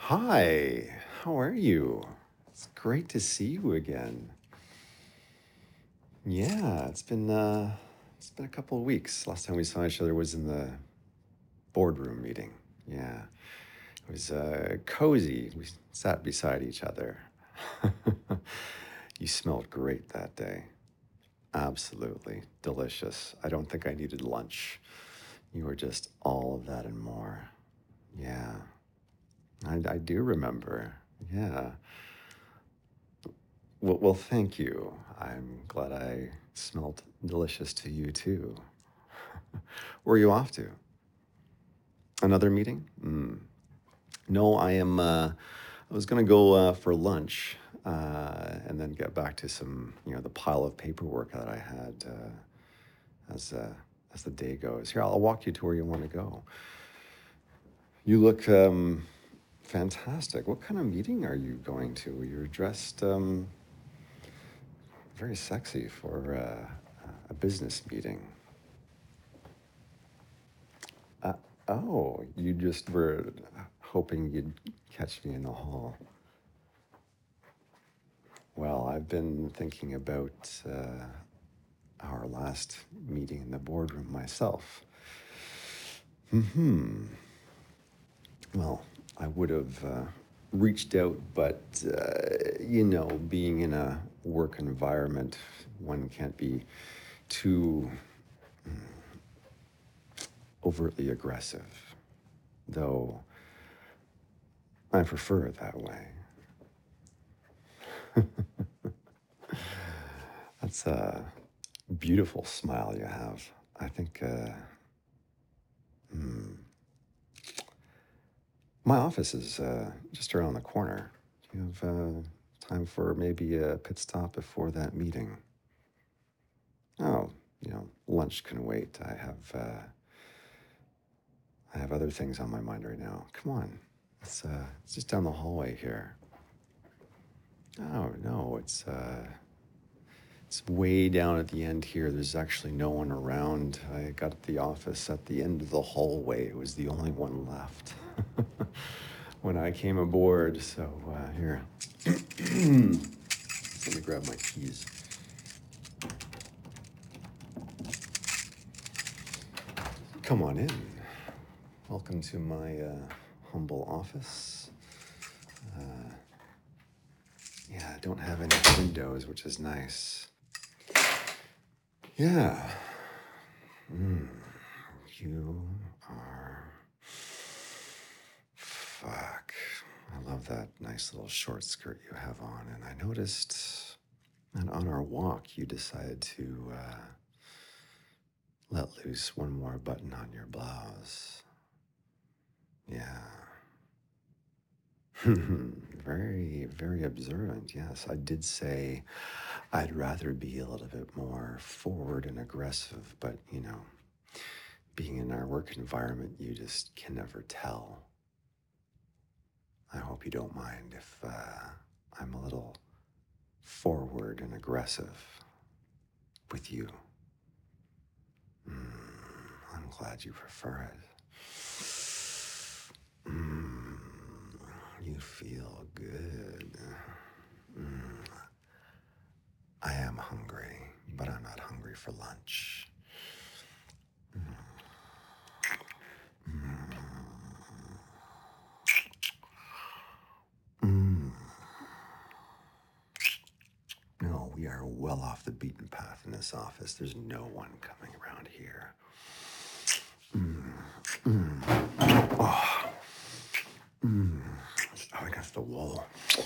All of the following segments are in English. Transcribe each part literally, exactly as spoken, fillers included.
Hi, how are you? It's great to see you again. Yeah, it's been uh it's been a couple of weeks. Last time we saw each other was in the boardroom meeting. Yeah. It was uh cozy. We sat beside each other. You smelled great that day. Absolutely delicious. I don't think I needed lunch. You were just all of that and more. Yeah. I, I do remember. Yeah. Well, well, thank you. I'm glad I smelled delicious to you too. Where are you off to? Another meeting? Mm. No, I am. Uh, I was gonna go uh, for lunch uh, and then get back to some, you know, the pile of paperwork that I had uh, as uh, as the day goes. Here, I'll walk you to where you want to go. You look um, fantastic. What kind of meeting are you going to? You're dressed um, very sexy for uh, a business meeting. Uh, oh, you just were hoping you'd catch me in the hall. Well, I've been thinking about uh, our last meeting in the boardroom myself. Hmm. Well, I would have uh, reached out, but uh, you know, being in a work environment, one can't be too overtly aggressive, though I prefer it that way. That's a beautiful smile you have. I think uh, hmm, my office is uh, just around the corner. Do you have uh, time for maybe a pit stop before that meeting? Oh, you know, lunch can wait. I have uh, I have other things on my mind right now. Come on, it's uh, it's just down the hallway here. Oh no, it's uh, it's way down at the end here. There's actually no one around. I got the office at the end of the hallway. It was the only one left when I came aboard. So uh, here, let me grab my keys. Come on in. Welcome to my uh, humble office. Uh, yeah, I don't have any windows, which is nice. Yeah. Mm, you are. Fuck. I love that nice little short skirt you have on. And I noticed that on our walk, you decided to uh, let loose one more button on your blouse. Yeah. Very, very observant. Yes, I did say I'd rather be a little bit more forward and aggressive, but you know, being in our work environment, you just can never tell. I hope you don't mind if uh, I'm a little forward and aggressive with you. Mm, I'm glad you prefer it. Mm, you feel good. Mm, I am hungry, but I'm not hungry for lunch. Mm. No, we are well off the beaten path in this office. There's no one coming around here. Mm. Mm. Oh. Mm. Oh, against the wall.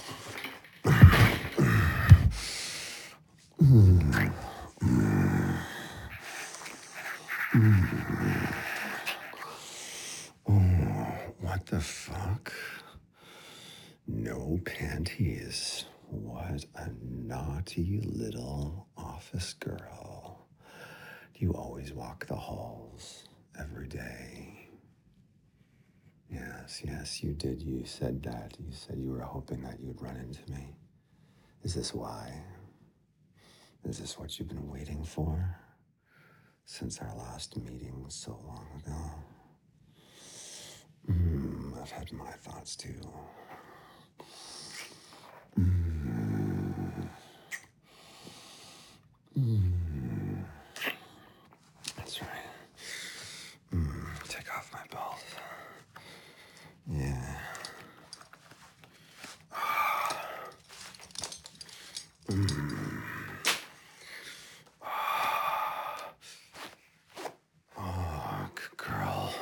Mm. Mm. Mm. Oh, what the fuck? No panties. What a naughty little office girl. Do you always walk the halls every day? Yes, yes, you did. You said that. You said you were hoping that you'd run into me. Is this why? Is this what you've been waiting for? Since our last meeting so long ago? Mm, I've had my thoughts too. Mm. Oh, good girl.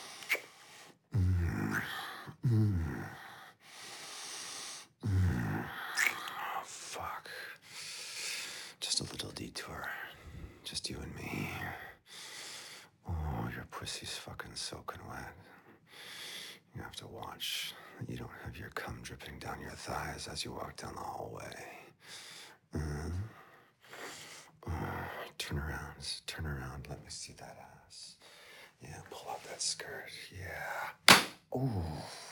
Mm. Mm. Mm. Oh, fuck. Just a little detour. Just you and me. Oh, your pussy's fucking soaking wet. You have to watch that you don't have your cum dripping down your thighs as you walk down the hallway. Mm. Oh, turn around. Turn around. Let me see that ass. Yeah, pull up that skirt. Yeah. Ooh.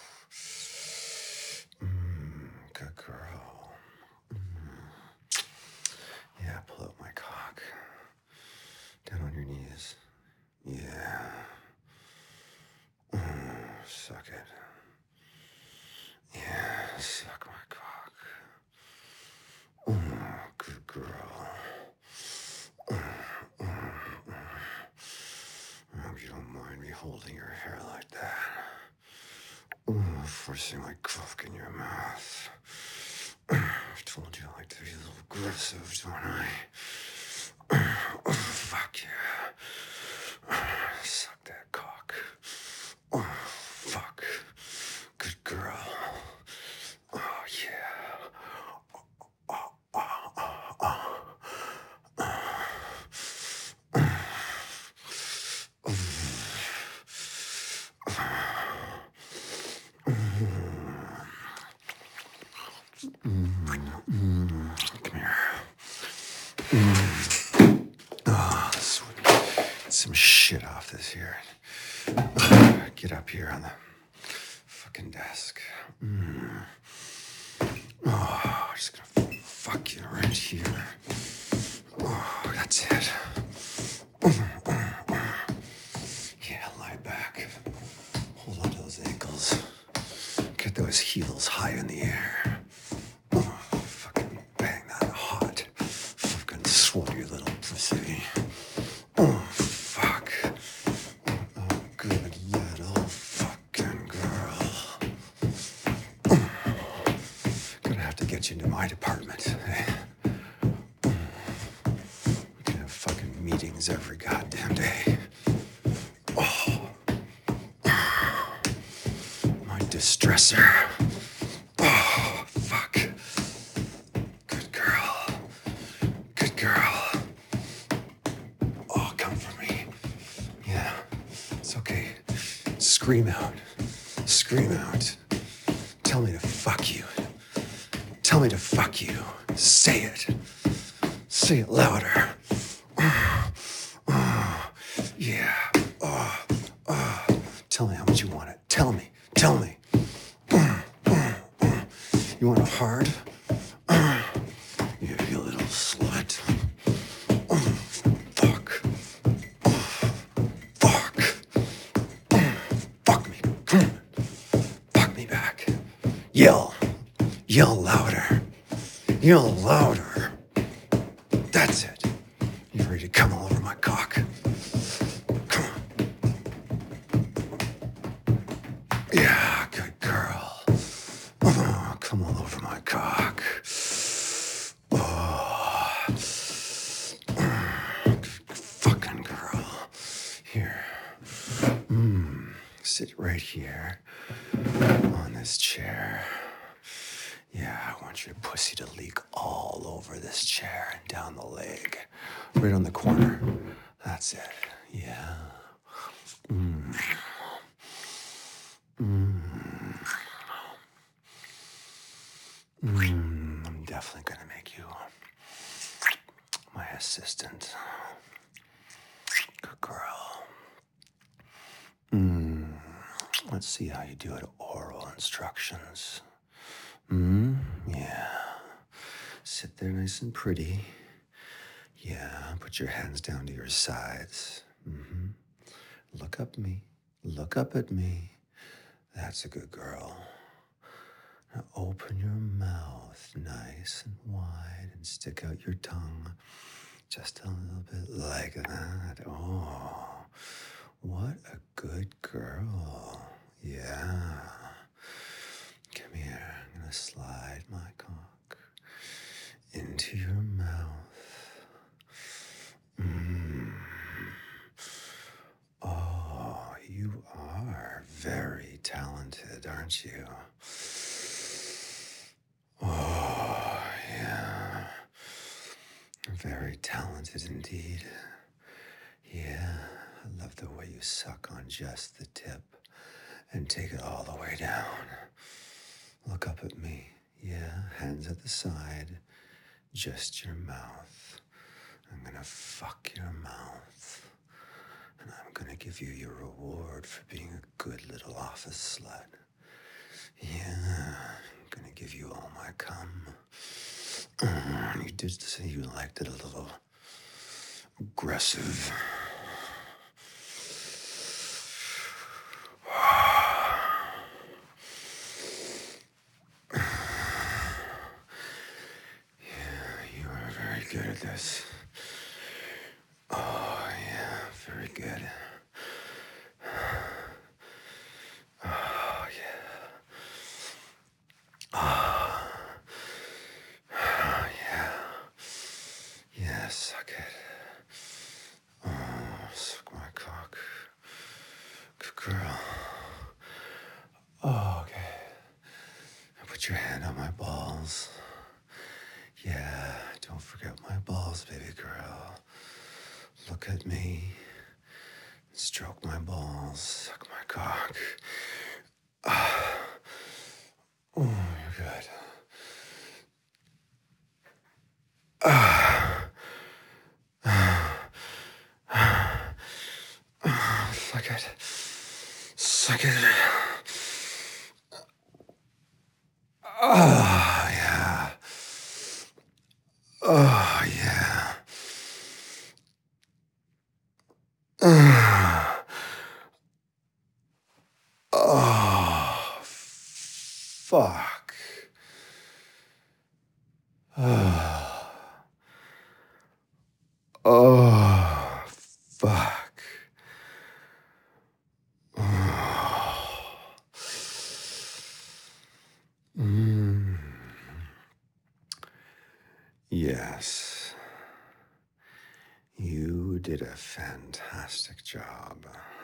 Mm, good girl. Mm. Yeah, pull up my cock. Down on your knees. Yeah. Mm, suck it. Yeah, suck my cock. Mm, good girl. Mm, mm, mm. I hope you don't mind me holding your hair like that. Mm, forcing my cock in your mouth. I told you I like to be a little aggressive, don't I? Oh, fuck yeah. Suck that cock. Oh, fuck. Good girl. Oh, yeah. Oh, oh, oh, oh. Mm, mm, come here. Mm. Oh, sweet. Get some shit off this here. Get up here on the fucking desk. Mm. Oh, I'm just gonna fuck you right here. Oh, that's it. Yeah, lie back. Hold on to those ankles. Get those heels high in the air. Oh, fucking bang that hot. Fucking sweaty little pussy. Oh, fuck. Oh, good little fucking girl. Gonna have to get you into my department. Eh? We can have fucking meetings every goddamn day. Oh. My distressor. Oh, fuck. Good girl. Good girl. Oh, come for me. Yeah, it's okay. Scream out. Scream out. Tell me to fuck you. Tell me to fuck you. Say it. Say it louder. Oh, oh, yeah. Oh, oh. Tell me how much you want it. Tell me. Tell me. You want it hard? You, you little slut. Oh, fuck. Oh, fuck. Oh, fuck me. Fuck me back. Yell. Yell louder. Yell louder. That's it. You ready to come all over my cock? Come on. Yeah, good girl. Oh, come all over my cock. Oh, good fucking girl. Here. Mm, sit right here on this chair. Yeah, I want your pussy to leak all over this chair and down the leg. Right on the corner. That's it. Yeah. Mm. Mm. Mm. I'm definitely gonna make you my assistant. Good girl. Mm. Let's see how you do it. Oral instructions. Mm. Yeah. Sit there nice and pretty. Yeah. Put your hands down to your sides. Mm-hmm. Look up at me. Look up at me. That's a good girl. Now open your mouth nice and wide and stick out your tongue just a little bit like that. Oh, what a good girl. Yeah. Come here. I'm going to slide my cock into very talented, aren't you? Oh, yeah. Very talented indeed. Yeah, I love the way you suck on just the tip and take it all the way down. Look up at me. Yeah, hands at the side. Just your mouth. I'm gonna fuck your mouth. And I'm gonna give you your reward for being a good little office slut. Yeah, I'm gonna give you all my cum. Mm, you did say you liked it a little aggressive. Yeah, you are very good at this. Oh, yeah, very good. Oh, yeah. Oh, yeah. Yeah, suck it. Oh, suck my cock. Good girl. Oh, okay. Put your hand on my balls. Yeah, don't forget my balls, baby girl. Look at me. Stroke my balls. Suck my cock. Ah. Oh, you're good. Ah. Suck it. Suck it. Oh, yeah. Oh, yeah. Oh, fuck. Oh, oh fuck. Oh. Mm. Yes. You did a fantastic job.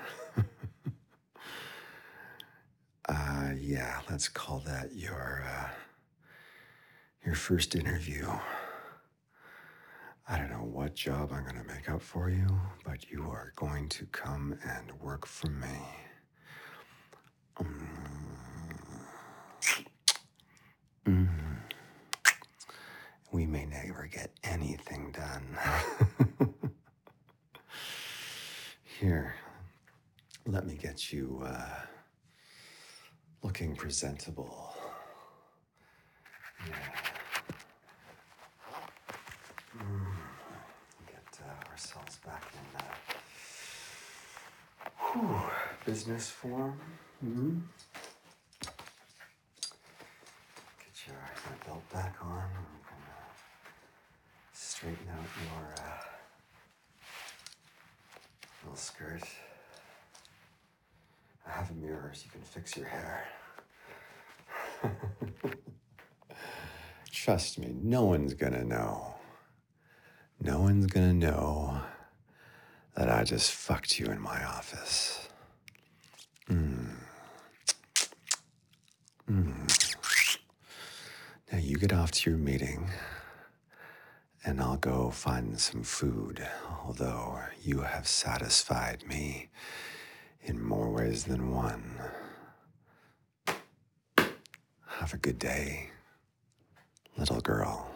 uh, yeah, let's call that your, uh, your first interview. I don't know what job I'm going to make up for you, but you are going to come and work for me. Mm. Mm. We may never get anything done. Here, let me get you uh, looking presentable. Yeah. Mm. Get uh, ourselves back in uh, whew, business form. Mm-hmm. Get your, your belt back on. We can uh, straighten out your uh, little skirt. I have a mirror so you can fix your hair. Trust me, no one's gonna know. No one's gonna know that I just fucked you in my office. Mm. Mm. Now you get off to your meeting, and I'll go find some food, although you have satisfied me in more ways than one. Have a good day, little girl.